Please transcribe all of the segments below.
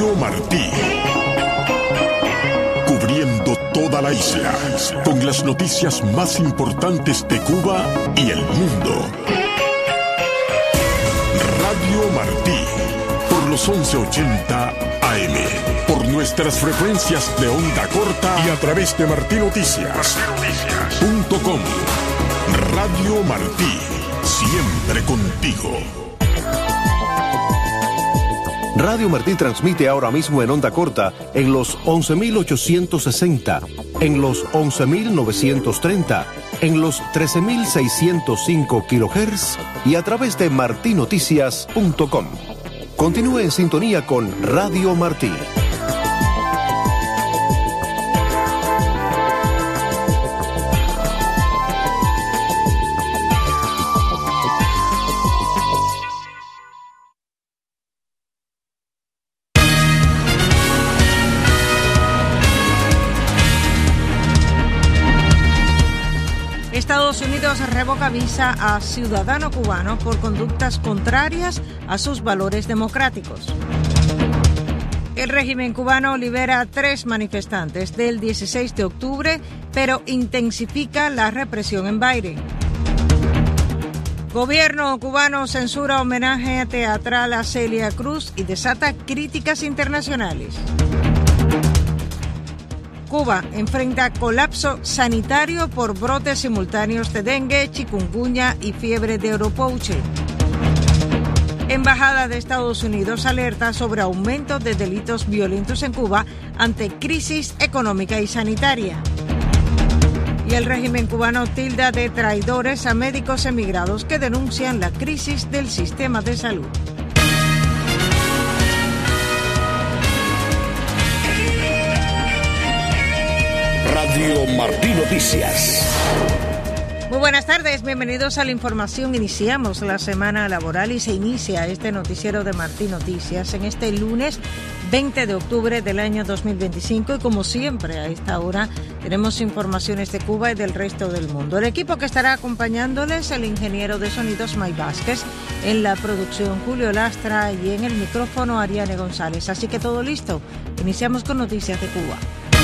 Radio Martí. Cubriendo toda la isla, con las noticias más importantes de Cuba y el mundo. Radio Martí, por los 1180 AM, por nuestras frecuencias de onda corta y a través de martinoticias.com. Radio Martí, siempre contigo. Radio Martí transmite ahora mismo en onda corta en los 11.860, en los 11.930, en los 13.605 kHz y a través de martinoticias.com. Continúe en sintonía con Radio Martí. Estados Unidos revoca visa a ciudadano cubano por conductas contrarias a sus valores democráticos. El régimen cubano libera a 3 manifestantes del 16 de octubre, pero intensifica la represión en Bahrein. Gobierno cubano censura homenaje teatral a Celia Cruz y desata críticas internacionales. Cuba enfrenta colapso sanitario por brotes simultáneos de dengue, chikungunya y fiebre de oropouche. Embajada de Estados Unidos alerta sobre aumento de delitos violentos en Cuba ante crisis económica y sanitaria. Y el régimen cubano tilda de traidores a médicos emigrados que denuncian la crisis del sistema de salud. Radio Martí Noticias. Muy buenas tardes, bienvenidos a la información. Iniciamos la semana laboral y se inicia este noticiero de Martí Noticias en este lunes 20 de octubre del año 2025 y como siempre a esta hora tenemos informaciones de Cuba y del resto del mundo. El equipo que estará acompañándoles, el ingeniero de sonidos May Vázquez, en la producción Julio Lastra y en el micrófono Ariane González. Así que todo listo, iniciamos con noticias de Cuba.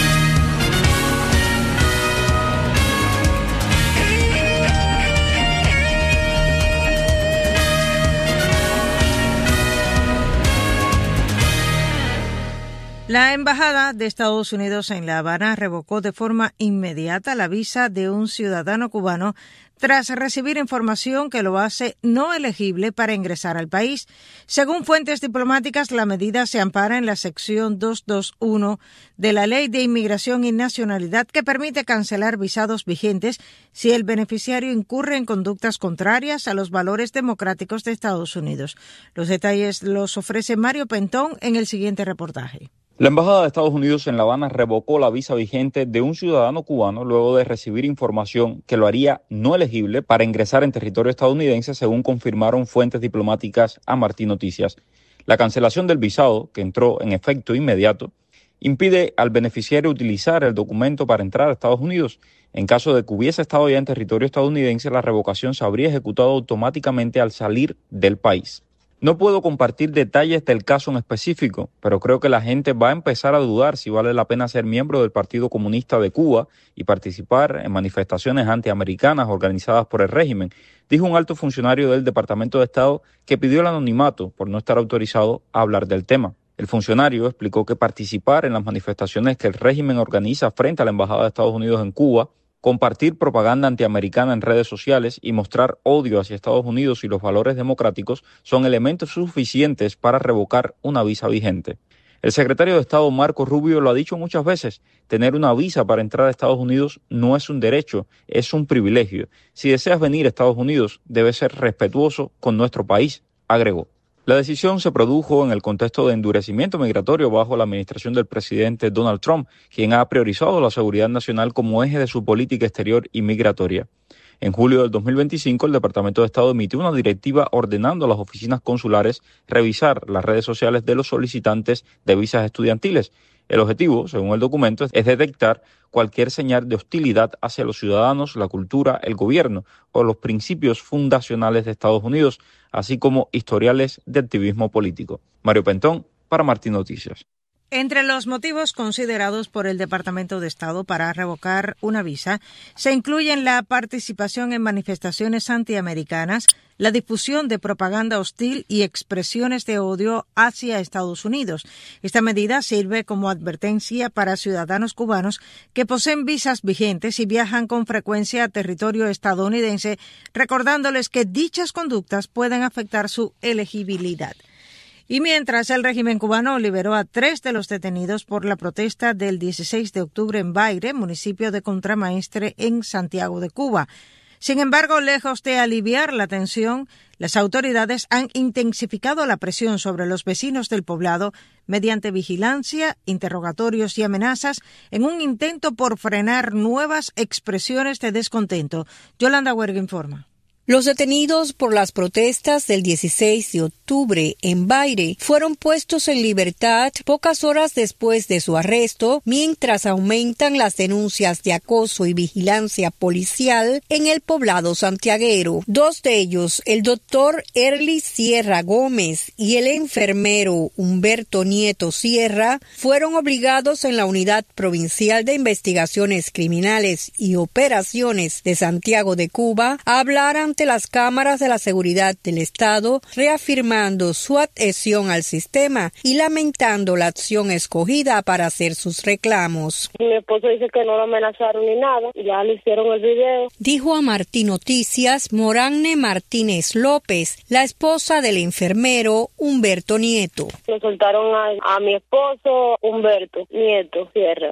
La Embajada de Estados Unidos en La Habana revocó de forma inmediata la visa de un ciudadano cubano tras recibir información que lo hace no elegible para ingresar al país. Según fuentes diplomáticas, la medida se ampara en la sección 221 de la Ley de Inmigración y Nacionalidad que permite cancelar visados vigentes si el beneficiario incurre en conductas contrarias a los valores democráticos de Estados Unidos. Los detalles los ofrece Mario Pentón en el siguiente reportaje. La Embajada de Estados Unidos en La Habana revocó la visa vigente de un ciudadano cubano luego de recibir información que lo haría no elegible para ingresar en territorio estadounidense, según confirmaron fuentes diplomáticas a Martí Noticias. La cancelación del visado, que entró en efecto inmediato, impide al beneficiario utilizar el documento para entrar a Estados Unidos. En caso de que hubiese estado ya en territorio estadounidense, la revocación se habría ejecutado automáticamente al salir del país. No puedo compartir detalles del caso en específico, pero creo que la gente va a empezar a dudar si vale la pena ser miembro del Partido Comunista de Cuba y participar en manifestaciones antiamericanas organizadas por el régimen, dijo un alto funcionario del Departamento de Estado que pidió el anonimato por no estar autorizado a hablar del tema. El funcionario explicó que participar en las manifestaciones que el régimen organiza frente a la Embajada de Estados Unidos en Cuba, compartir propaganda antiamericana en redes sociales y mostrar odio hacia Estados Unidos y los valores democráticos son elementos suficientes para revocar una visa vigente. El secretario de Estado Marco Rubio lo ha dicho muchas veces, tener una visa para entrar a Estados Unidos no es un derecho, es un privilegio. Si deseas venir a Estados Unidos, debes ser respetuoso con nuestro país, agregó. La decisión se produjo en el contexto de endurecimiento migratorio bajo la administración del presidente Donald Trump, quien ha priorizado la seguridad nacional como eje de su política exterior y migratoria. En julio del 2025, el Departamento de Estado emitió una directiva ordenando a las oficinas consulares revisar las redes sociales de los solicitantes de visas estudiantiles. El objetivo, según el documento, es detectar cualquier señal de hostilidad hacia los ciudadanos, la cultura, el gobierno o los principios fundacionales de Estados Unidos, así como historiales de activismo político. Mario Pentón, para Martín Noticias. Entre los motivos considerados por el Departamento de Estado para revocar una visa se incluyen la participación en manifestaciones antiamericanas, la difusión de propaganda hostil y expresiones de odio hacia Estados Unidos. Esta medida sirve como advertencia para ciudadanos cubanos que poseen visas vigentes y viajan con frecuencia a territorio estadounidense, recordándoles que dichas conductas pueden afectar su elegibilidad. Y mientras, el régimen cubano liberó a 3 de los detenidos por la protesta del 16 de octubre en Baire, municipio de Contramaestre, en Santiago de Cuba. Sin embargo, lejos de aliviar la tensión, las autoridades han intensificado la presión sobre los vecinos del poblado mediante vigilancia, interrogatorios y amenazas en un intento por frenar nuevas expresiones de descontento. Yolanda Huerga informa. Los detenidos por las protestas del 16 de octubre en Baire fueron puestos en libertad pocas horas después de su arresto, mientras aumentan las denuncias de acoso y vigilancia policial en el poblado santiaguero. 2 de ellos, el doctor Erly Sierra Gómez y el enfermero Humberto Nieto Sierra, fueron obligados en la Unidad Provincial de Investigaciones Criminales y Operaciones de Santiago de Cuba a hablar ante las cámaras de la seguridad del Estado, reafirmando su adhesión al sistema y lamentando la acción escogida para hacer sus reclamos. Mi esposo dice que no lo amenazaron ni nada, ya le hicieron el video. Dijo a Martín Noticias Moranne Martínez López, la esposa del enfermero Humberto Nieto. Le soltaron a mi esposo Humberto Nieto Sierra,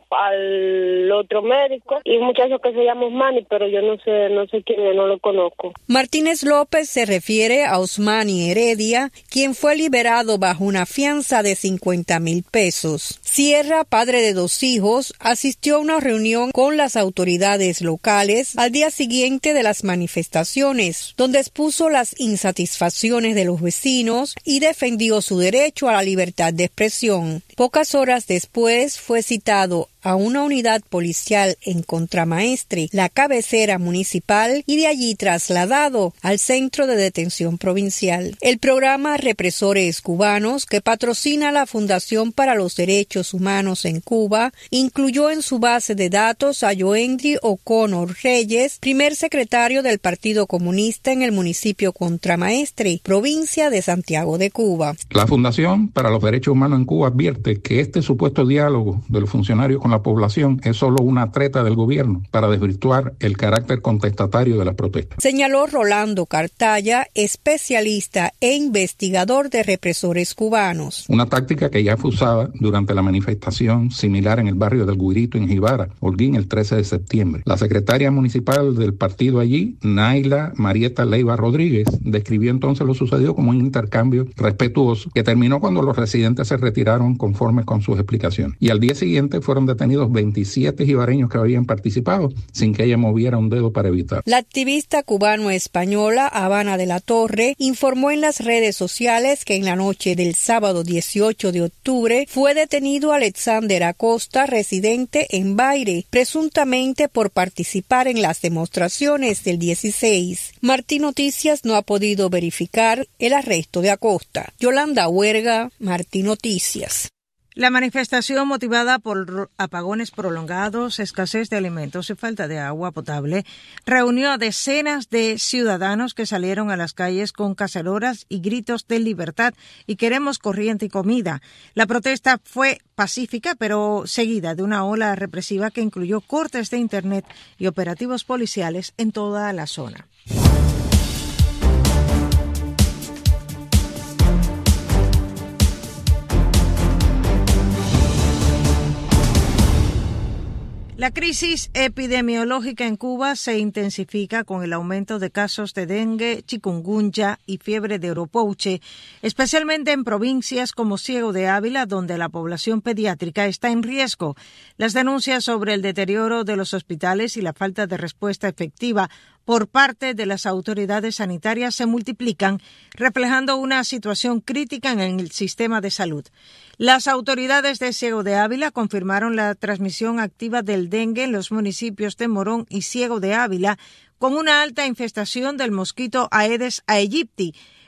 al otro médico y un muchacho que se llama Osmani, pero yo no sé quién es, no lo conozco. Martínez López se refiere a Osmani Heredia, quien fue liberado bajo una fianza de 50,000 pesos. Sierra, padre de 2 hijos, asistió a una reunión con las autoridades locales al día siguiente de las manifestaciones, donde expuso las insatisfacciones de los vecinos y defendió su derecho a la libertad de expresión. Pocas horas después fue citado a una unidad policial en Contramaestre, la cabecera municipal, y de allí trasladado al Centro de Detención Provincial. El programa Represores Cubanos, que patrocina la Fundación para los Derechos Humanos en Cuba, incluyó en su base de datos a Joendry O'Connor Reyes, primer secretario del Partido Comunista en el municipio Contramaestre, provincia de Santiago de Cuba. La Fundación para los Derechos Humanos en Cuba advierte que este supuesto diálogo de los funcionarios con la población es solo una treta del gobierno para desvirtuar el carácter contestatario de las protestas. Señaló Rolando Cartaya, especialista e investigador de represores cubanos. Una táctica que ya fue usada durante la manifestación similar en el barrio del Guirito en Jibara, Holguín, el 13 de septiembre. La secretaria municipal del partido allí, Naila Marieta Leiva Rodríguez, describió entonces lo sucedido como un intercambio respetuoso que terminó cuando los residentes se retiraron conforme con sus explicaciones. Y al día siguiente fueron detenidos 27 jibareños que habían participado sin que ella moviera un dedo para evitar. La activista cubano-española Habana de la Torre informó en las redes sociales que en la noche del sábado 18 de octubre fue detenido Alexander Acosta, residente en Baire, presuntamente por participar en las demostraciones del 16. Martín Noticias no ha podido verificar el arresto de Acosta. Yolanda Huerga, Martín Noticias. La manifestación, motivada por apagones prolongados, escasez de alimentos y falta de agua potable, reunió a decenas de ciudadanos que salieron a las calles con cacerolas y gritos de libertad y queremos corriente y comida. La protesta fue pacífica, pero seguida de una ola represiva que incluyó cortes de internet y operativos policiales en toda la zona. La crisis epidemiológica en Cuba se intensifica con el aumento de casos de dengue, chikungunya y fiebre de oropouche, especialmente en provincias como Ciego de Ávila, donde la población pediátrica está en riesgo. Las denuncias sobre el deterioro de los hospitales y la falta de respuesta efectiva por parte de las autoridades sanitarias se multiplican, reflejando una situación crítica en el sistema de salud. Las autoridades de Ciego de Ávila confirmaron la transmisión activa del dengue en los municipios de Morón y Ciego de Ávila, con una alta infestación del mosquito Aedes aegypti.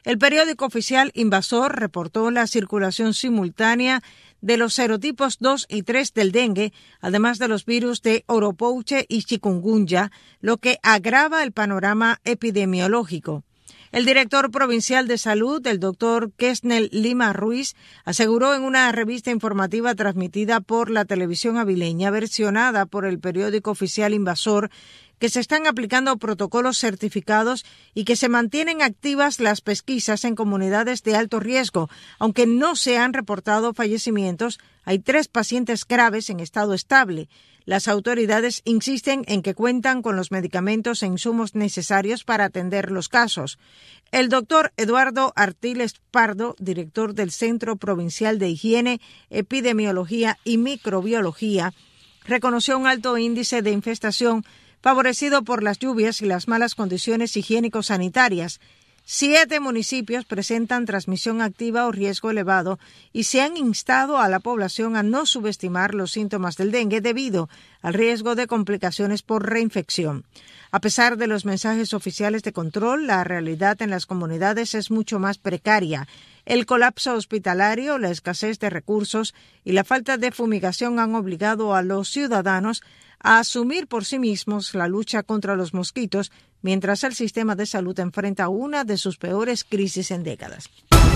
El periódico oficial Invasor reportó la circulación simultánea de los serotipos 2 y 3 del dengue, además de los virus de oropouche y chikungunya, lo que agrava el panorama epidemiológico. El director provincial de salud, el doctor Kesnel Lima Ruiz, aseguró en una revista informativa transmitida por la televisión avileña, versionada por el periódico oficial Invasor, que se están aplicando protocolos certificados y que se mantienen activas las pesquisas en comunidades de alto riesgo. Aunque no se han reportado fallecimientos, hay 3 pacientes graves en estado estable. Las autoridades insisten en que cuentan con los medicamentos e insumos necesarios para atender los casos. El doctor Eduardo Artiles Pardo, director del Centro Provincial de Higiene, Epidemiología y Microbiología, reconoció un alto índice de infestación favorecido por las lluvias y las malas condiciones higiénico-sanitarias. 7 municipios presentan transmisión activa o riesgo elevado y se han instado a la población a no subestimar los síntomas del dengue debido al riesgo de complicaciones por reinfección. A pesar de los mensajes oficiales de control, la realidad en las comunidades es mucho más precaria. El colapso hospitalario, la escasez de recursos y la falta de fumigación han obligado a los ciudadanos a asumir por sí mismos la lucha contra los mosquitos, mientras el sistema de salud enfrenta una de sus peores crisis en décadas.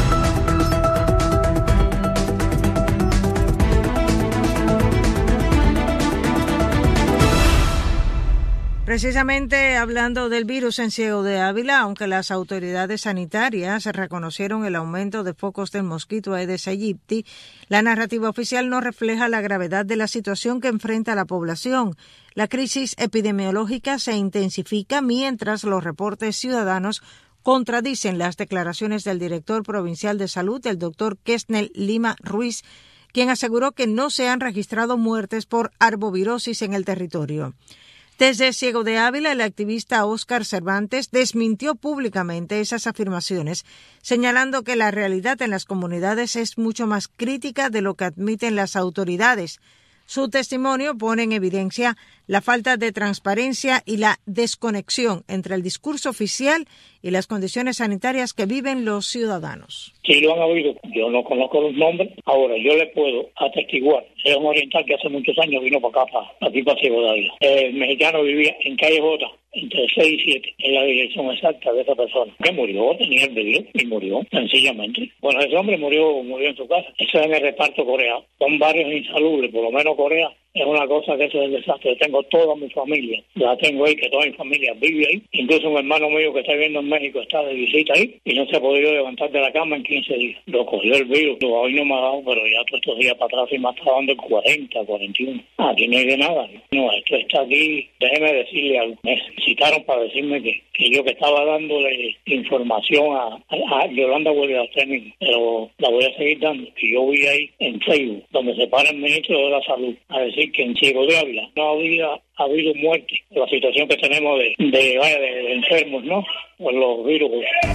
Precisamente hablando del virus en Ciego de Ávila, aunque las autoridades sanitarias reconocieron el aumento de focos del mosquito Aedes aegypti, la narrativa oficial no refleja la gravedad de la situación que enfrenta la población. La crisis epidemiológica se intensifica mientras los reportes ciudadanos contradicen las declaraciones del director provincial de salud, el doctor Kesnel Lima Ruiz, quien aseguró que no se han registrado muertes por arbovirosis en el territorio. Desde Ciego de Ávila, el activista Óscar Cervantes desmintió públicamente esas afirmaciones, señalando que la realidad en las comunidades es mucho más crítica de lo que admiten las autoridades. Su testimonio pone en evidencia la falta de transparencia y la desconexión entre el discurso oficial y las condiciones sanitarias que viven los ciudadanos. Sí, lo han oído. Yo no conozco los nombres. Ahora, yo le puedo atestiguar. Era un oriental que hace muchos años vino para acá, para Ciego de Ávila. El mexicano vivía en calle Jota, entre 6 y 7, en la dirección exacta de esa persona. Que murió, tenía el virus y murió, sencillamente. Bueno, ese hombre murió en su casa. Eso es en el reparto coreano. Son barrios insalubres, por lo menos Corea. Es una cosa que eso es el desastre. Tengo toda mi familia, la tengo ahí, que toda mi familia vive ahí. Incluso un hermano mío que está viviendo en México está de visita ahí y no se ha podido levantar de la cama en 15 días. Lo cogió el virus, hoy no me ha dado, pero ya todos estos días para atrás sí me está dando el 40, 41. Aquí no hay de nada. No, esto está aquí. Déjeme decirle algo. Me citaron para decirme que yo que estaba dándole información a Yolanda Huelga-Técnico, pero la voy a seguir dando. Que yo vi ahí en Facebook, donde se para el ministro de la Salud a decir que en Ciego de Ávila no había habido muerte. La situación que tenemos de enfermos, ¿no? Por los virus.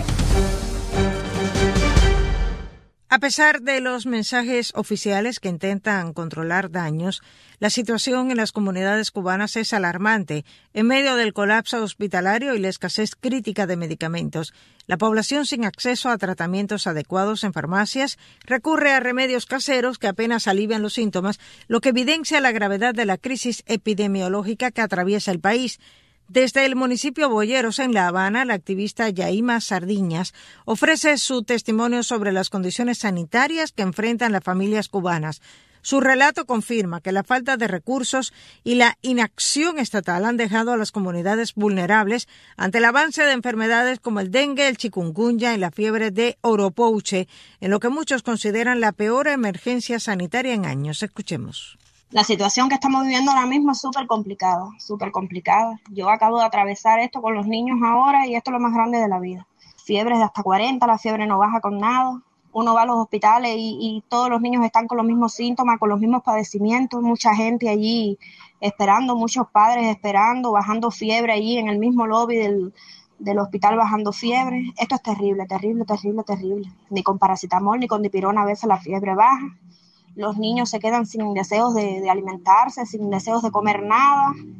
A pesar de los mensajes oficiales que intentan controlar daños, la situación en las comunidades cubanas es alarmante. En medio del colapso hospitalario y la escasez crítica de medicamentos, la población sin acceso a tratamientos adecuados en farmacias recurre a remedios caseros que apenas alivian los síntomas, lo que evidencia la gravedad de la crisis epidemiológica que atraviesa el país. Desde el municipio Boyeros, en La Habana, la activista Yaima Sardiñas ofrece su testimonio sobre las condiciones sanitarias que enfrentan las familias cubanas. Su relato confirma que la falta de recursos y la inacción estatal han dejado a las comunidades vulnerables ante el avance de enfermedades como el dengue, el chikungunya y la fiebre de oropouche, en lo que muchos consideran la peor emergencia sanitaria en años. Escuchemos. La situación que estamos viviendo ahora mismo es súper complicada, súper complicada. Yo acabo de atravesar esto con los niños ahora y esto es lo más grande de la vida. Fiebres de hasta 40, la fiebre no baja con nada. Uno va a los hospitales y todos los niños están con los mismos síntomas, con los mismos padecimientos. Mucha gente allí esperando, muchos padres esperando, bajando fiebre allí en el mismo lobby del hospital bajando fiebre. Esto es terrible, terrible, terrible, terrible. Ni con paracetamol ni con dipirona a veces la fiebre baja. Los niños se quedan sin deseos de alimentarse, sin deseos de comer nada.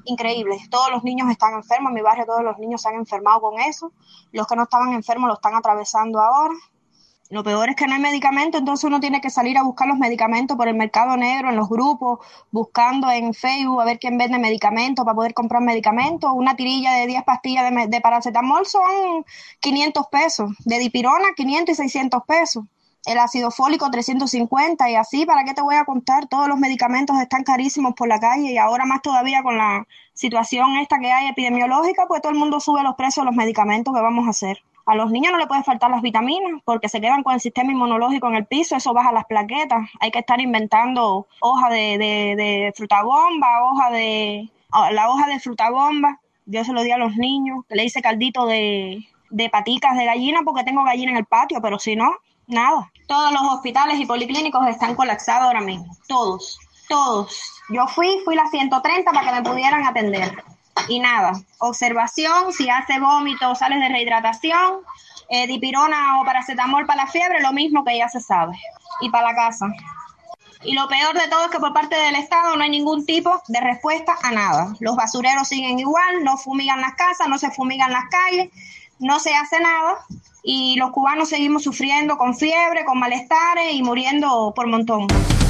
increíble. Todos los niños están enfermos, en mi barrio todos los niños se han enfermado con eso. Los que no estaban enfermos lo están atravesando ahora. Lo peor es que no hay medicamento, entonces uno tiene que salir a buscar los medicamentos por el mercado negro, en los grupos, buscando en Facebook a ver quién vende medicamentos para poder comprar medicamentos. Una tirilla de 10 pastillas de paracetamol son 500 pesos, de dipirona 500 y 600 pesos. El ácido fólico 350 y así, ¿para qué te voy a contar? Todos los medicamentos están carísimos por la calle y ahora más todavía con la situación esta que hay epidemiológica, pues todo el mundo sube los precios de los medicamentos que vamos a hacer. A los niños no le puede faltar las vitaminas porque se quedan con el sistema inmunológico en el piso, eso baja las plaquetas. Hay que estar inventando hoja de frutabomba, la hoja de frutabomba. Yo se lo di a los niños, le hice caldito de paticas de gallina porque tengo gallina en el patio, pero si no, nada. Todos los hospitales y policlínicos están colapsados ahora mismo, todos. Yo fui la 130 para que me pudieran atender. Y nada, observación, si hace vómito, sales de rehidratación, dipirona o paracetamol para la fiebre, lo mismo que ya se sabe, y para la casa. Y lo peor de todo es que por parte del Estado no hay ningún tipo de respuesta a nada. Los basureros siguen igual, no fumigan las casas, no se fumigan las calles, no se hace nada, y los cubanos seguimos sufriendo con fiebre, con malestares y muriendo por montón.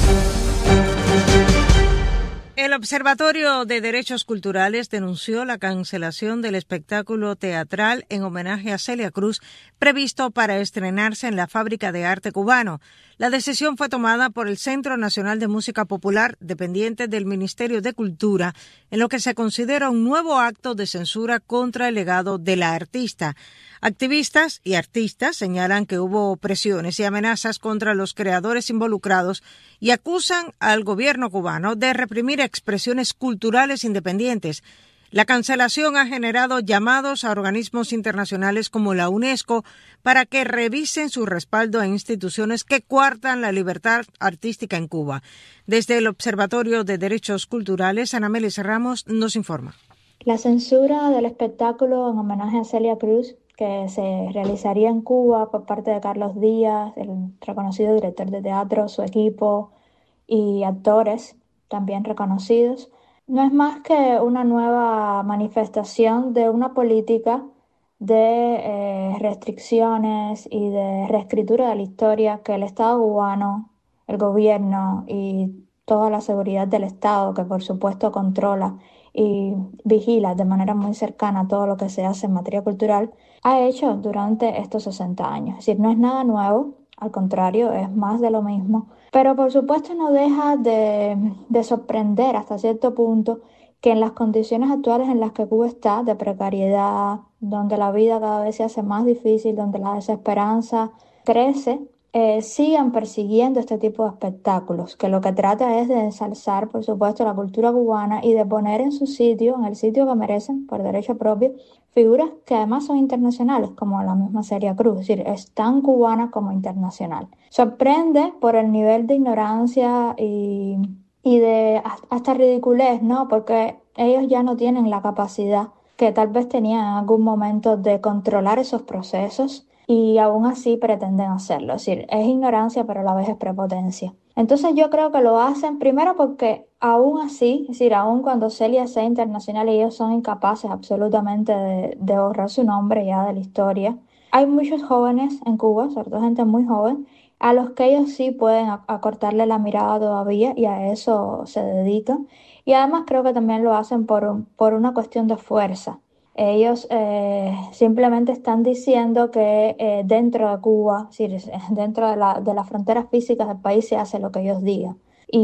El Observatorio de Derechos Culturales denunció la cancelación del espectáculo teatral en homenaje a Celia Cruz previsto para estrenarse en la Fábrica de Arte Cubano. La decisión fue tomada por el Centro Nacional de Música Popular, dependiente del Ministerio de Cultura, en lo que se considera un nuevo acto de censura contra el legado de la artista. Activistas y artistas señalan que hubo presiones y amenazas contra los creadores involucrados y acusan al gobierno cubano de reprimir expresiones culturales independientes. La cancelación ha generado llamados a organismos internacionales como la UNESCO para que revisen su respaldo a instituciones que coartan la libertad artística en Cuba. Desde el Observatorio de Derechos Culturales, Ana Melis Ramos nos informa. La censura del espectáculo en homenaje a Celia Cruz, que se realizaría en Cuba por parte de Carlos Díaz, el reconocido director de teatro, su equipo y actores también reconocidos, no es más que una nueva manifestación de una política de restricciones y de reescritura de la historia que el Estado cubano, el gobierno y toda la seguridad del Estado, que por supuesto controla y vigila de manera muy cercana todo lo que se hace en materia cultural, ha hecho durante estos 60 años. Es decir, no es nada nuevo, al contrario, es más de lo mismo, pero por supuesto no deja de sorprender hasta cierto punto que en las condiciones actuales en las que Cuba está, de precariedad, donde la vida cada vez se hace más difícil, donde la desesperanza crece, sigan persiguiendo este tipo de espectáculos, que lo que trata es de ensalzar, por supuesto, la cultura cubana y de poner en su sitio, en el sitio que merecen, por derecho propio, figuras que además son internacionales, como la misma Celia Cruz, es decir, es tan cubana como internacional. Sorprende por el nivel de ignorancia y de hasta ridiculez, ¿no? Porque ellos ya no tienen la capacidad que tal vez tenían en algún momento de controlar esos procesos, y aún así pretenden hacerlo. Es decir, es ignorancia, pero a la vez es prepotencia. Entonces yo creo que lo hacen primero porque aún así, es decir, aún cuando Celia sea internacional, ellos son incapaces absolutamente de borrar su nombre ya de la historia. Hay muchos jóvenes en Cuba, sobre todo gente muy joven, a los que ellos sí pueden acortarle la mirada todavía y a eso se dedican. Y además creo que también lo hacen por una cuestión de fuerza. Ellos simplemente están diciendo que dentro de Cuba, es decir, dentro de las fronteras físicas del país se hace lo que ellos digan.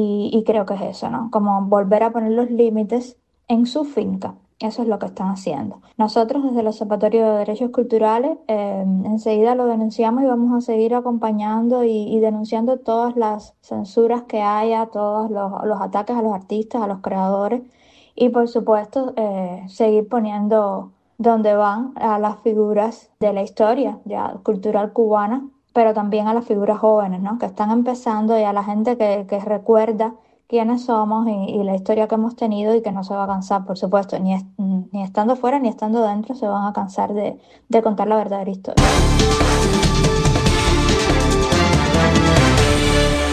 Y creo que es eso, ¿no? Como volver a poner los límites en su finca. Eso es lo que están haciendo. Nosotros desde el Observatorio de Derechos Culturales enseguida lo denunciamos y vamos a seguir acompañando y denunciando todas las censuras que haya, todos los ataques a los artistas, a los creadores. Y por supuesto seguir poniendo donde van a las figuras de la historia ya cultural cubana, pero también a las figuras jóvenes, ¿no? Que están empezando, y a la gente que recuerda quiénes somos y la historia que hemos tenido, y que no se va a cansar, por supuesto, ni estando fuera ni estando dentro se van a cansar de contar la verdadera historia.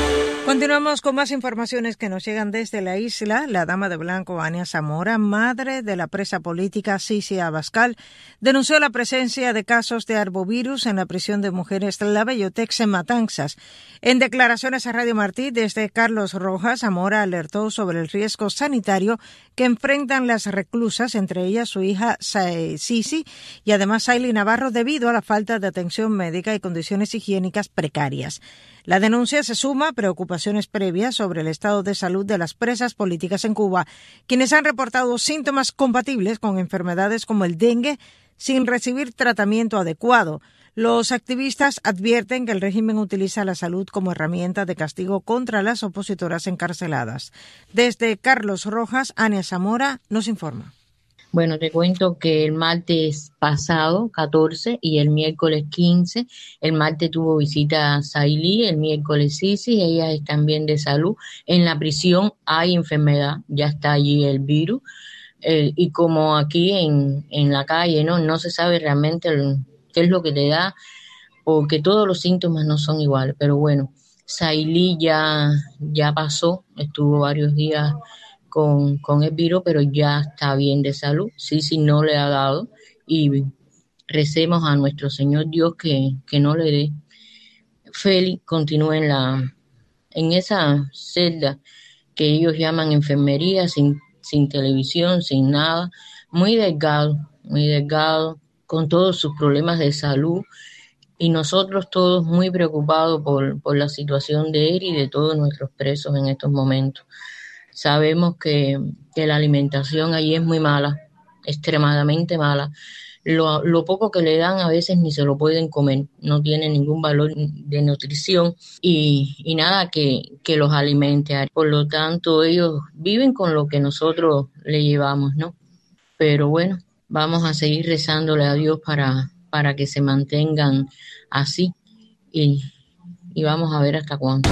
Continuamos con más informaciones que nos llegan desde la isla. La dama de blanco, Ania Zamora, madre de la presa política Cici Abascal, denunció la presencia de casos de arbovirus en la prisión de mujeres La Bellotex en Matanzas. En declaraciones a Radio Martí, desde Carlos Rojas, Zamora alertó sobre el riesgo sanitario que enfrentan las reclusas, entre ellas su hija Cici y además Saily Navarro, debido a la falta de atención médica y condiciones higiénicas precarias. La denuncia se suma a preocupaciones previas sobre el estado de salud de las presas políticas en Cuba, quienes han reportado síntomas compatibles con enfermedades como el dengue sin recibir tratamiento adecuado. Los activistas advierten que el régimen utiliza la salud como herramienta de castigo contra las opositoras encarceladas. Desde Carlos Rojas, Ania Zamora nos informa. Bueno, te cuento que el martes pasado, 14, y el miércoles 15, el martes tuvo visita Saily, el miércoles Cici, ellas están bien de salud. En la prisión hay enfermedad, ya está allí el virus, y como aquí en la calle, no se sabe realmente qué es lo que te da, porque todos los síntomas no son iguales, pero bueno, Saily ya pasó, estuvo varios días con el virus, pero ya está bien de salud. Cici no le ha dado y recemos a nuestro Señor Dios que no le dé. Félix continúa en esa celda que ellos llaman enfermería, sin televisión, sin nada, muy delgado, con todos sus problemas de salud, y nosotros todos muy preocupados por la situación de él y de todos nuestros presos en estos momentos. Sabemos que la alimentación allí es muy mala, extremadamente mala. Lo poco que le dan a veces ni se lo pueden comer, no tiene ningún valor de nutrición y nada que los alimente. Por lo tanto, ellos viven con lo que nosotros le llevamos, ¿no? Pero bueno, vamos a seguir rezándole a Dios para que se mantengan así y vamos a ver hasta cuándo.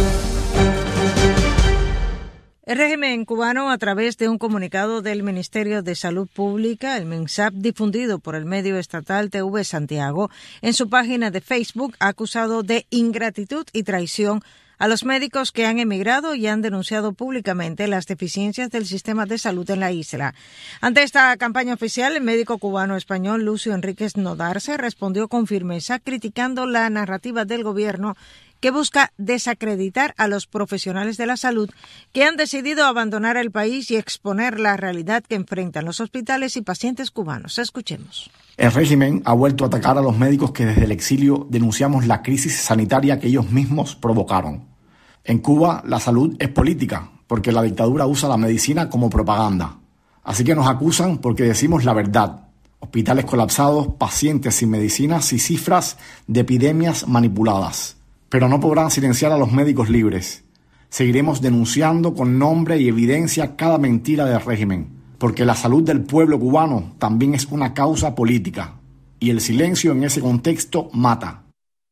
El régimen cubano, a través de un comunicado del Ministerio de Salud Pública, el MINSAP, difundido por el medio estatal TV Santiago, en su página de Facebook, ha acusado de ingratitud y traición a los médicos que han emigrado y han denunciado públicamente las deficiencias del sistema de salud en la isla. Ante esta campaña oficial, el médico cubano-español Lucio Enríquez Nodarse respondió con firmeza, criticando la narrativa del gobierno que busca desacreditar a los profesionales de la salud que han decidido abandonar el país y exponer la realidad que enfrentan los hospitales y pacientes cubanos. Escuchemos. El régimen ha vuelto a atacar a los médicos que desde el exilio denunciamos la crisis sanitaria que ellos mismos provocaron. En Cuba, la salud es política, porque la dictadura usa la medicina como propaganda. Así que nos acusan porque decimos la verdad. Hospitales colapsados, pacientes sin medicinas y cifras de epidemias manipuladas. Pero no podrán silenciar a los médicos libres. Seguiremos denunciando con nombre y evidencia cada mentira del régimen, porque la salud del pueblo cubano también es una causa política, y el silencio en ese contexto mata.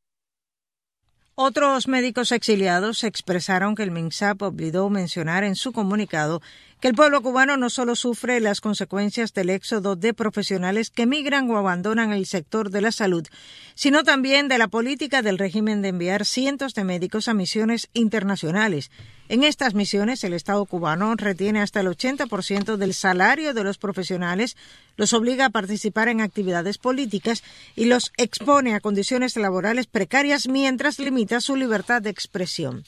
Otros médicos exiliados expresaron que el MINSAP olvidó mencionar en su comunicado que el pueblo cubano no solo sufre las consecuencias del éxodo de profesionales que migran o abandonan el sector de la salud, sino también de la política del régimen de enviar cientos de médicos a misiones internacionales. En estas misiones, el Estado cubano retiene hasta el 80% del salario de los profesionales, los obliga a participar en actividades políticas y los expone a condiciones laborales precarias mientras limita su libertad de expresión.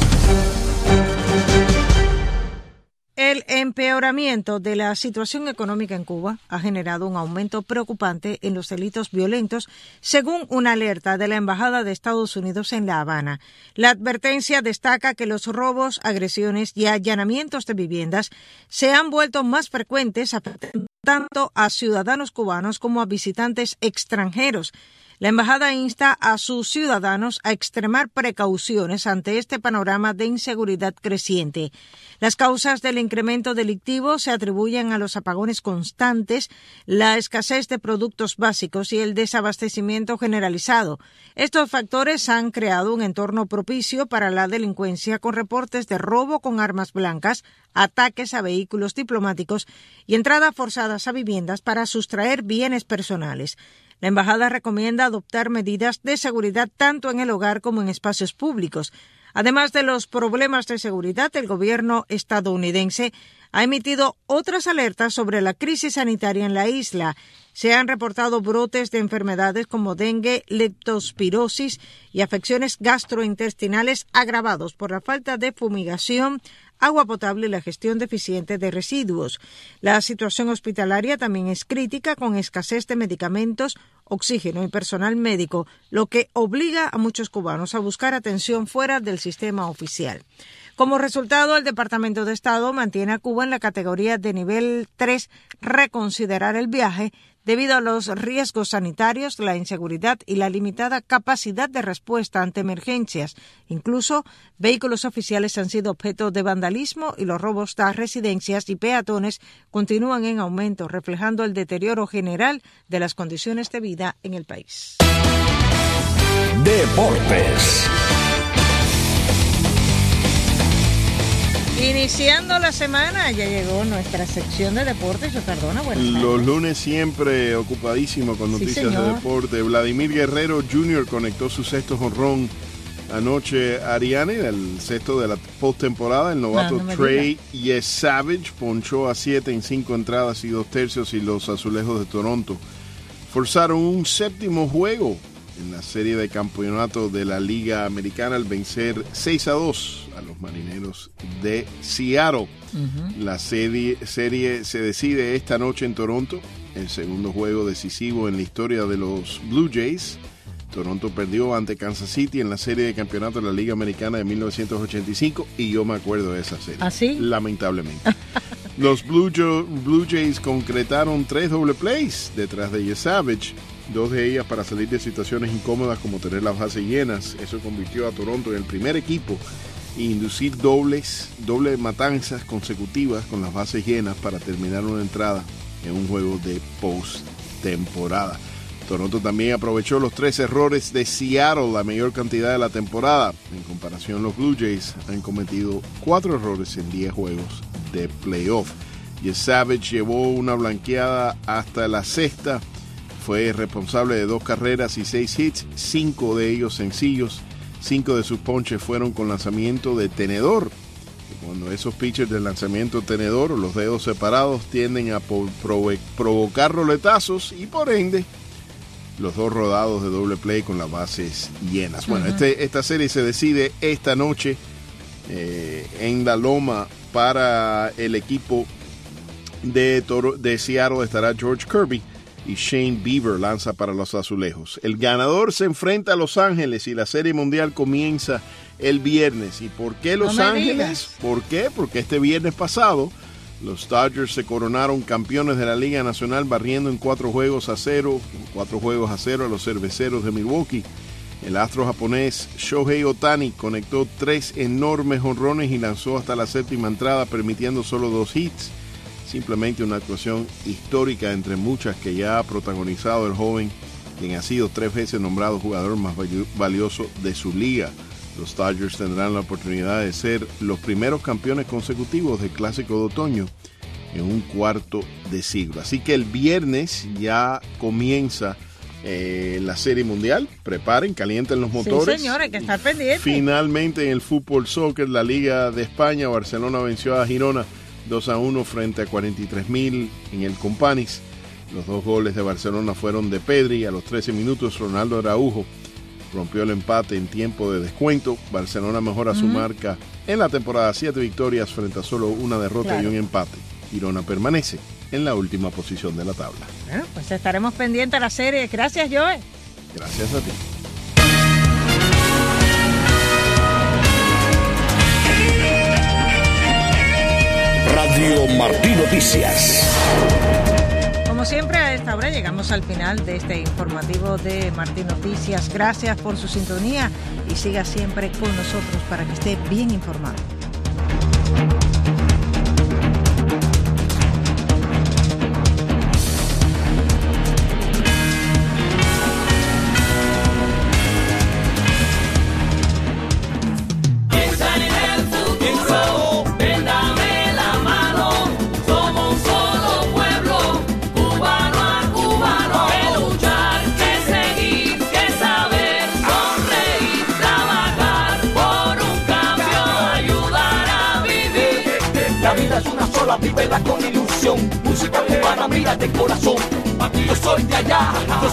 El empeoramiento de la situación económica en Cuba ha generado un aumento preocupante en los delitos violentos, según una alerta de la Embajada de Estados Unidos en La Habana. La advertencia destaca que los robos, agresiones y allanamientos de viviendas se han vuelto más frecuentes, afectando tanto a ciudadanos cubanos como a visitantes extranjeros. La embajada insta a sus ciudadanos a extremar precauciones ante este panorama de inseguridad creciente. Las causas del incremento delictivo se atribuyen a los apagones constantes, la escasez de productos básicos y el desabastecimiento generalizado. Estos factores han creado un entorno propicio para la delincuencia, con reportes de robo con armas blancas, ataques a vehículos diplomáticos y entradas forzadas a viviendas para sustraer bienes personales. La embajada recomienda adoptar medidas de seguridad tanto en el hogar como en espacios públicos. Además de los problemas de seguridad, el gobierno estadounidense ha emitido otras alertas sobre la crisis sanitaria en la isla. Se han reportado brotes de enfermedades como dengue, leptospirosis y afecciones gastrointestinales agravados por la falta de fumigación, agua potable y la gestión deficiente de residuos. La situación hospitalaria también es crítica, con escasez de medicamentos, oxígeno y personal médico, lo que obliga a muchos cubanos a buscar atención fuera del sistema oficial. Como resultado, el Departamento de Estado mantiene a Cuba en la categoría de nivel 3, reconsiderar el viaje, debido a los riesgos sanitarios, la inseguridad y la limitada capacidad de respuesta ante emergencias. Incluso, vehículos oficiales han sido objeto de vandalismo y los robos a residencias y peatones continúan en aumento, reflejando el deterioro general de las condiciones de vida en el país. Deportes. Iniciando la semana, ya llegó nuestra sección de deportes. Yo Cardona, buenas tardes. Los lunes siempre ocupadísimo con noticias de deporte. Vladimir Guerrero Jr. conectó su sexto jonrón anoche a Ariane, el sexto de la postemporada. El novato Trey Yesavage ponchó a 7 en 5 entradas y 2 tercios y los Azulejos de Toronto forzaron un séptimo juego en la serie de campeonato de la Liga Americana al vencer 6-2 a los Marineros de Seattle. La serie se decide esta noche en Toronto, el segundo juego decisivo en la historia de los Blue Jays. Toronto perdió ante Kansas City en la serie de campeonato de la Liga Americana de 1985 y yo me acuerdo de esa serie. ¿Ah, sí? Lamentablemente. Los Blue Jays concretaron 3 doble plays detrás de Yesavage, 2 de ellas para salir de situaciones incómodas como tener las bases llenas. Eso convirtió a Toronto en el primer equipo e inducir doble matanzas consecutivas con las bases llenas para terminar una entrada en un juego de postemporada. Toronto también aprovechó los 3 errores de Seattle, la mayor cantidad de la temporada. En comparación, los Blue Jays han cometido 4 errores en 10 juegos de playoff. Yesavage llevó una blanqueada hasta la sexta. Fue responsable de 2 carreras y 6 hits, 5 de ellos sencillos. 5 de sus ponches fueron con lanzamiento de tenedor. Cuando esos pitchers de lanzamiento tenedor o los dedos separados tienden a provocar roletazos y por ende los 2 rodados de doble play con las bases llenas. Bueno, esta serie se decide esta noche en la loma. Para el equipo de Seattle estará George Kirby y Shane Bieber lanza para los Azulejos. El ganador se enfrenta a Los Ángeles y la Serie Mundial comienza el viernes. ¿Y por qué Los Ángeles? ¿Por qué? Porque este viernes pasado los Dodgers se coronaron campeones de la Liga Nacional barriendo en 4 juegos a 0 a los Cerveceros de Milwaukee. El astro japonés Shohei Ohtani conectó 3 enormes jonrones y lanzó hasta la 7ª entrada, permitiendo solo 2 hits. Simplemente una actuación histórica entre muchas que ya ha protagonizado el joven, quien ha sido 3 veces nombrado jugador más valioso de su liga. Los Dodgers tendrán la oportunidad de ser los primeros campeones consecutivos del Clásico de Otoño en un cuarto de siglo. Así que el viernes ya comienza la Serie Mundial. Preparen, calienten los motores. Sí, señor, hay que estar pendiente. Finalmente en el fútbol soccer, la Liga de España, Barcelona venció a Girona 2-1 frente a 43.000 en el Companys. Los 2 goles de Barcelona fueron de Pedri. A los 13 minutos, Ronaldo Araujo rompió el empate en tiempo de descuento. Barcelona mejora su marca en la temporada, 7 victorias frente a solo 1 derrota y un empate. Girona permanece en la última posición de la tabla. Bueno, pues estaremos pendientes de la serie. Gracias, Joe. Gracias a ti. Radio Martí Noticias. Como siempre, a esta hora llegamos al final de este informativo de Martí Noticias. Gracias por su sintonía y siga siempre con nosotros para que esté bien informado. Un de corazón, papi, yo soy de allá. Yo